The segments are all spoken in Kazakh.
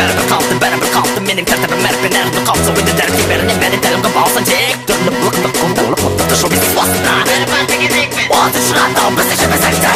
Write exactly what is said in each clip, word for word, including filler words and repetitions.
бәрібір қалыпты, бәрібір қалыпты менің тәртібім әріппен әрбір қалыпсы ойды дәріпке бәрінен бәрі дәлім қып алсын тек түрлі бұлықлық құндылық құндылықты шоу-бизнес басында бәрібір дегенекпен отын шығады ау бізді жібізіңді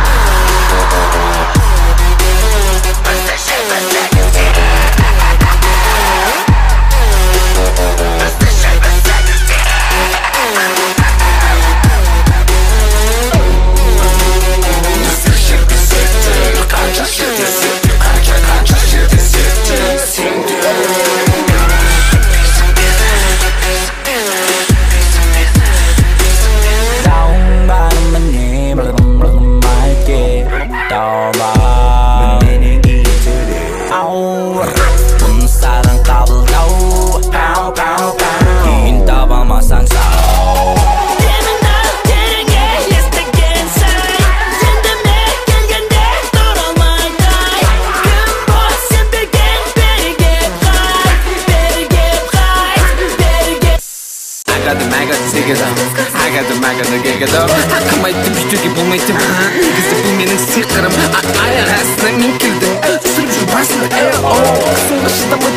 Ақымайтым жүтуге болмайтым негізі бұл менің сиқырым аяқ астынан мен келдім түсіріп жүр басымды қысымға шыдамай